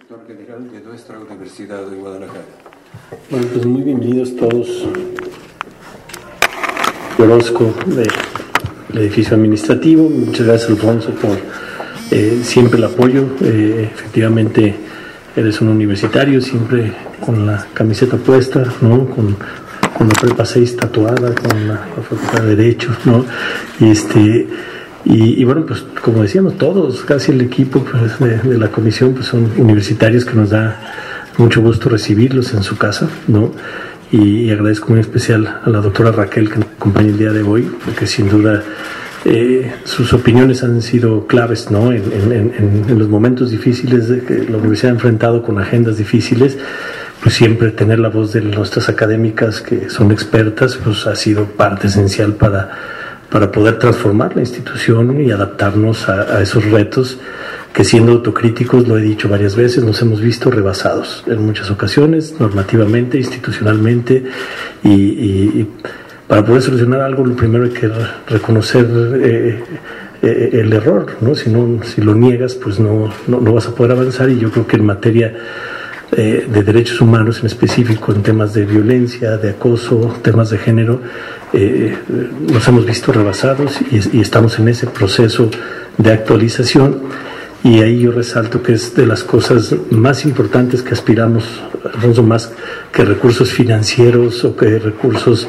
Director General de nuestra Universidad de Guadalajara. Bueno, pues muy bienvenidos todos. Orozco del edificio administrativo. Muchas gracias, Alfonso, por siempre el apoyo. Efectivamente, eres un universitario, siempre con la camiseta puesta, ¿no? Con la prepa 6 tatuada, con la facultad de Derecho, ¿no? Y bueno, pues como decíamos, todos, casi el equipo pues, de la comisión, pues son universitarios que nos da mucho gusto recibirlos en su casa, ¿no? Y agradezco muy especial a la doctora Raquel que nos acompaña el día de hoy, porque sin duda sus opiniones han sido claves, ¿no? En los momentos difíciles de que la universidad ha enfrentado con agendas difíciles, pues siempre tener la voz de nuestras académicas que son expertas, pues ha sido parte esencial para poder transformar la institución y adaptarnos a esos retos que, siendo autocríticos, lo he dicho varias veces, nos hemos visto rebasados en muchas ocasiones, normativamente, institucionalmente, y para poder solucionar algo, lo primero hay que reconocer el error, ¿no? Si lo niegas, pues no vas a poder avanzar, y yo creo que en materia de derechos humanos, en específico en temas de violencia, de acoso, temas de género, nos hemos visto rebasados y estamos en ese proceso de actualización. Y ahí yo resalto que es de las cosas más importantes que aspiramos, Alfonso, más que recursos financieros o que recursos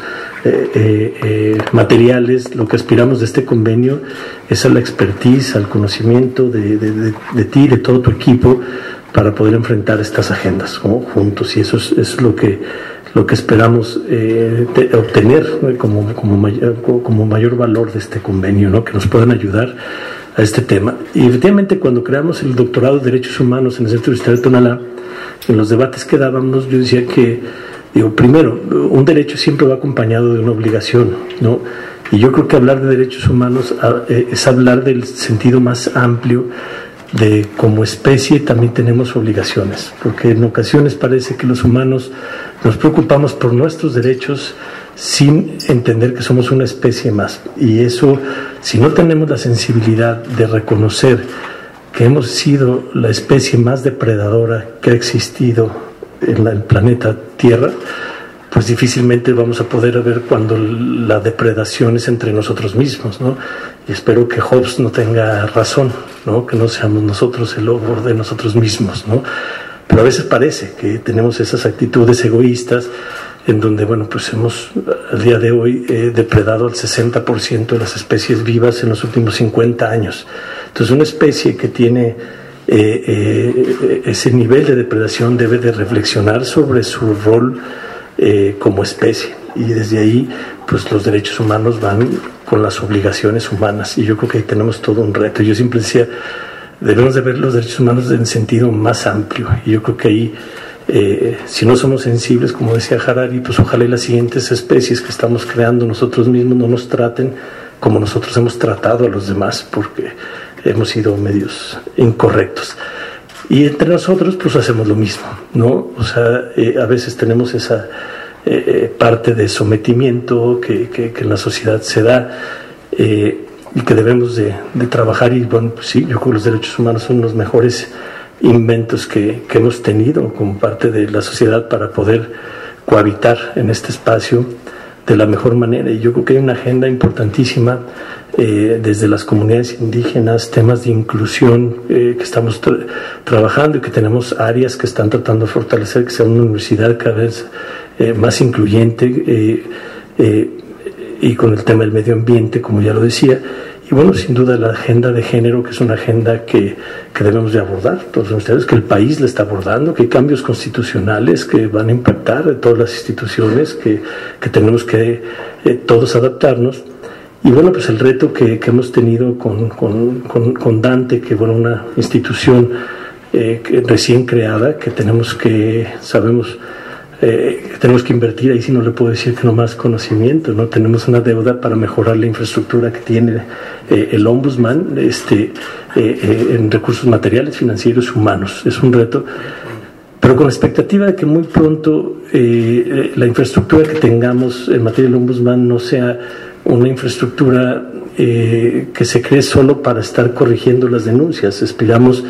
materiales. Lo que aspiramos de este convenio es a la expertise, al conocimiento de ti, de todo tu equipo, para poder enfrentar estas agendas, ¿no? Juntos, y eso es lo que esperamos obtener como mayor valor de este convenio, ¿no? Que nos puedan ayudar a este tema. Y efectivamente, cuando creamos el doctorado de Derechos Humanos en el Centro Universitario de Tonalá, en los debates que dábamos, yo decía que, primero, un derecho siempre va acompañado de una obligación, ¿no? Y yo creo que hablar de derechos humanos es hablar del sentido más amplio de como especie también tenemos obligaciones, porque en ocasiones parece que los humanos nos preocupamos por nuestros derechos sin entender que somos una especie más, y eso, si no tenemos la sensibilidad de reconocer que hemos sido la especie más depredadora que ha existido en el planeta Tierra, pues difícilmente vamos a poder ver cuando la depredación es entre nosotros mismos, ¿no? Y espero que Hobbes no tenga razón, ¿no? Que no seamos nosotros el lobo de nosotros mismos, ¿no? Pero a veces parece que tenemos esas actitudes egoístas en donde, bueno, pues hemos al día de hoy depredado al 60% de las especies vivas en los últimos 50 años. Entonces, una especie que tiene ese nivel de depredación debe de reflexionar sobre su rol como especie, y desde ahí pues los derechos humanos van con las obligaciones humanas, y yo creo que ahí tenemos todo un reto. Yo siempre decía, debemos de ver los derechos humanos en sentido más amplio, y yo creo que ahí si no somos sensibles, como decía Harari, pues ojalá y las siguientes especies que estamos creando nosotros mismos no nos traten como nosotros hemos tratado a los demás, porque hemos sido medios incorrectos. Y entre nosotros pues hacemos lo mismo, ¿no? O sea, a veces tenemos esa parte de sometimiento que en la sociedad se da, y que debemos de trabajar. Y bueno, pues sí, yo creo que los derechos humanos son los mejores inventos que hemos tenido como parte de la sociedad para poder cohabitar en este espacio de la mejor manera. Y yo creo que hay una agenda importantísima desde las comunidades indígenas, temas de inclusión que estamos trabajando, y que tenemos áreas que están tratando de fortalecer, que sea una universidad cada vez más incluyente, y con el tema del medio ambiente, como ya lo decía. Y bueno, sin duda la agenda de género, que es una agenda que debemos de abordar todos ustedes, que el país la está abordando, que hay cambios constitucionales que van a impactar a todas las instituciones, que tenemos que todos adaptarnos. Y bueno, pues el reto que hemos tenido con Dante, que bueno, una institución recién creada, que tenemos que invertir. Ahí sí no le puedo decir que no más conocimiento, ¿no? Tenemos una deuda para mejorar la infraestructura que tiene el Ombudsman en recursos materiales, financieros, humanos. Es un reto, pero con la expectativa de que muy pronto la infraestructura que tengamos en materia del Ombudsman no sea una infraestructura que se cree solo para estar corrigiendo las denuncias. Aspiramos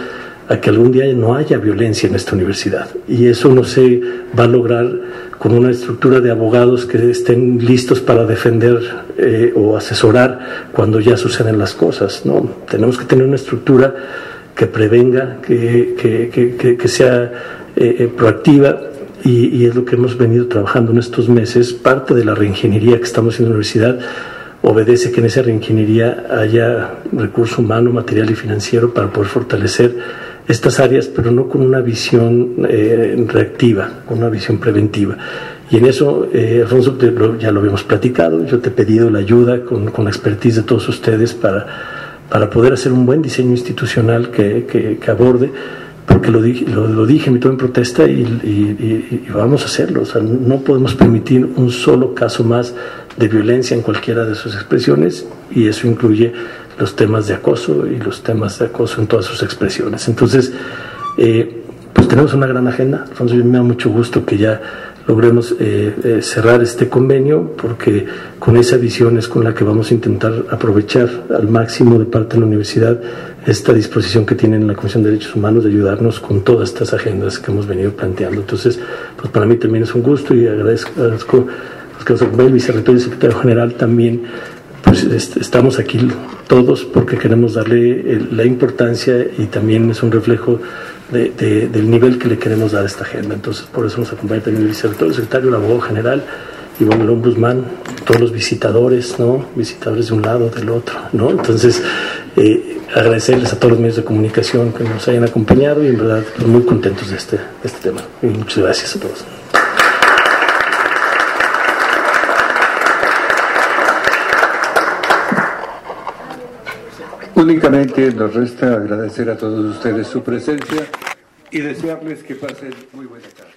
a que algún día no haya violencia en esta universidad. Y eso no se va a lograr con una estructura de abogados que estén listos para defender o asesorar cuando ya suceden las cosas, ¿no? Tenemos que tener una estructura que prevenga, que sea proactiva, y es lo que hemos venido trabajando en estos meses. Parte de la reingeniería que estamos haciendo en la universidad obedece que en esa reingeniería haya recurso humano, material y financiero para poder fortalecer estas áreas, pero no con una visión reactiva, con una visión preventiva. Y en eso, Alfonso, ya lo habíamos platicado, yo te he pedido la ayuda con la expertise de todos ustedes para poder hacer un buen diseño institucional que aborde, porque lo dije, me tomé en protesta y vamos a hacerlo. O sea, no podemos permitir un solo caso más de violencia en cualquiera de sus expresiones, y eso incluye los temas de acoso y los temas de acoso en todas sus expresiones. Entonces, pues tenemos una gran agenda. Alfonso, me da mucho gusto que ya logremos cerrar este convenio, porque con esa visión es con la que vamos a intentar aprovechar al máximo de parte de la universidad esta disposición que tienen en la Comisión de Derechos Humanos de ayudarnos con todas estas agendas que hemos venido planteando. Entonces, pues para mí también es un gusto, y agradezco a el vicerrector y secretario general también. Pues estamos aquí todos porque queremos darle la importancia, y también es un reflejo del nivel que le queremos dar a esta agenda. Entonces, por eso nos acompaña también el vicerrector, el secretario, el abogado general, y bueno, el ombudsman, todos los visitadores, ¿no? Visitadores de un lado, del otro, ¿no? Entonces, agradecerles a todos los medios de comunicación que nos hayan acompañado, y en verdad muy contentos de este tema. Y muchas gracias a todos. Únicamente nos resta agradecer a todos ustedes su presencia y desearles que pasen muy buena tarde.